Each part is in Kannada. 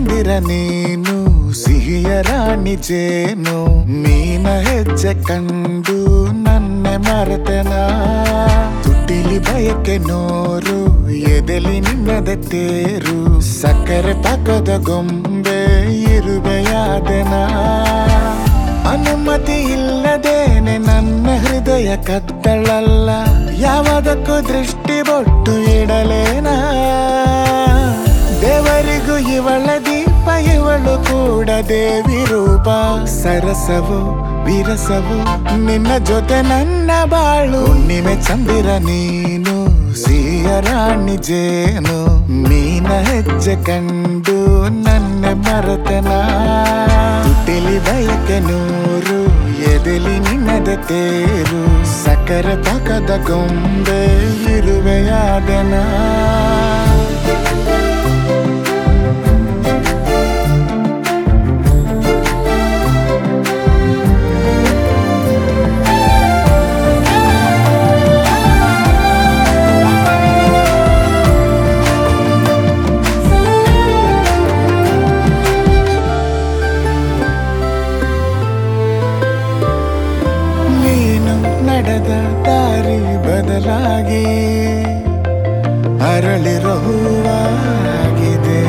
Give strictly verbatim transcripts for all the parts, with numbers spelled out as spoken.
ಚಂದಿರ ನೀನು ಸಿಹಿಯ ರಾಣಿ ಜೇನು ನೀನ ಹೆಜ್ಜೆ ಕಂಡು ನನ್ನೆ ಮರೆತೆನ ತುಟಿಲಿ ಬಯಕೆ ನೋರು ಎದೆಲಿ ನಿನ್ನದ ತೇರು ಸಕ್ಕರೆ ಪಾಕದ ಗೊಂಬೆ ಇರುವೆಯಾದೆನ ಅನುಮತಿ ಇಲ್ಲದೇನೆ ನನ್ನ ಹೃದಯ ಕತ್ತಳಲ್ಲ ಯಾವುದಕ್ಕೂ ದೃಷ್ಟಿ ಬೊಟ್ಟು ಇಡಲೇನ ದೇವರಿಗೂ ಇವಳ ದೀಪ ಇವಳು ಕೂಡ ದೇವಿ ರೂಪ ಸರಸವು ವಿರಸವು ನಿನ್ನ ಜೊತೆ ನನ್ನ ಬಾಳು ಹುಣ್ಣಿಮೆ ಚಂದಿರ ನೀನು ಸಿಹಿಯ ರಾಣಿ ಜೇನು ನೀನ ಹೆಜ್ಜೆ ಕಂಡು ನನ್ನ ಮರೆತನ ತುಟಿಲಿ ಬಯಕೆ ನೂರು ಎದೆಲಿ ನಿನ್ನದ ತೇರು ಸಕ್ಕರೆ ಪಾಕದ ಗೊಂಬೆ ಇರುವೆಯಾದೆನ ನಡೆದ ದಾರಿ ಬದಲಾಗಿ ಅರಳಿರೋ ಹೂವಾಗಿದೆ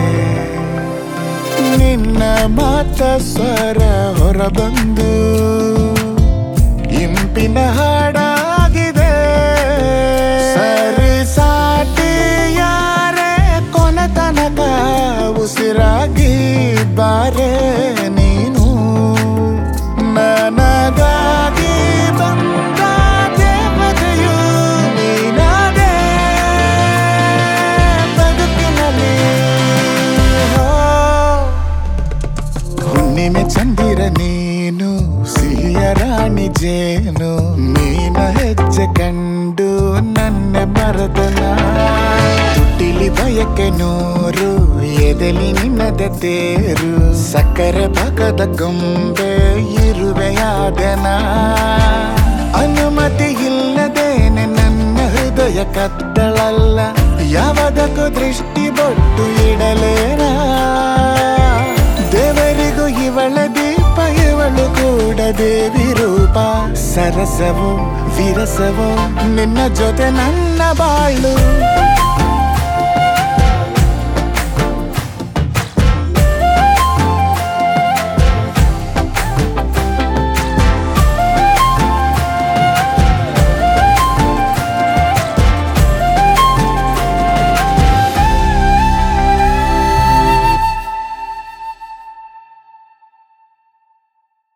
ನಿನ್ನ ಮಾತ ಸ್ವರ ಹೊರಬಂದು ಇಂಪಿನ ಹಾಡಾಗಿದೆ ಸರಿ ಸಾಟಿ ಯಾರೇ ಕೊನೆ ತನಕ ಉಸಿರಾಗಿ ಬಾರೆ ನೀನು ನನಗಾಗಿ ಬಂದ ಹುಣ್ಣಿಮೆ ಚಂದಿರ ನೀನು ಸಿಹಿಯ ರಾಣಿ ಜೇನು ನೀನ ಹೆಜ್ಜೆ ಕಂಡು ನನ್ನ ಮರೆತನ ತುಟಿಲಿ ಬಯಕೆ ನೂರು ಎದೆಲಿ ನಿನ್ನದ ತೇರು ಸಕ್ಕರೆ ಪಾಕದ ಗೊಂಬೆ ಇರುವೆಯಾದೆನ ಅನುಮತಿ ಇಲ್ಲದೇನೆ ನನ್ನ ಹೃದಯ ಕತ್ತಳಲ್ಲ ಯಾವುದಕ್ಕೂ ದೃಷ್ಟಿ ಬೊಟ್ಟು ಇಡಲೇನ ದೇವರಿಗೂ ಇವಳ ದೀಪ ಇವಳು ಕೂಡ ದೇವಿ ರೂಪ ಸರಸವು ವಿರಸವು ನಿನ್ನ ಜೊತೆ ನನ್ನ ಬಾಳು